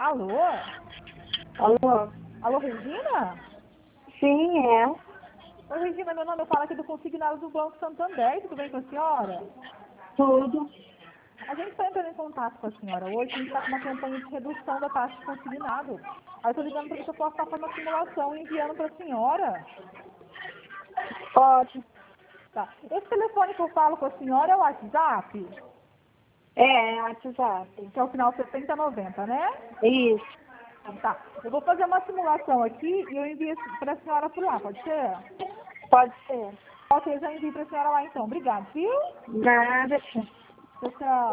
Alô? Alô? Alô, Regina? Sim, é. Oi, Regina, meu nome, eu falo aqui do consignado do Banco Santander, tudo bem com a senhora? Tudo. A gente está entrando em contato com a senhora hoje, a gente está com uma campanha de redução da taxa de consignado. Aí eu estou ligando para ver se eu posso estar fazendo uma simulação e enviando para a senhora. Pode. Tá. Esse telefone que eu falo com a senhora é o WhatsApp, É WhatsApp. que é o final 7090, né? Isso. Tá. Eu vou fazer uma simulação aqui e eu envio para a senhora por lá, pode ser? Pode ser. Ok, eu já envio para a senhora lá então. Obrigada, viu? Nada. Tchau, tchau.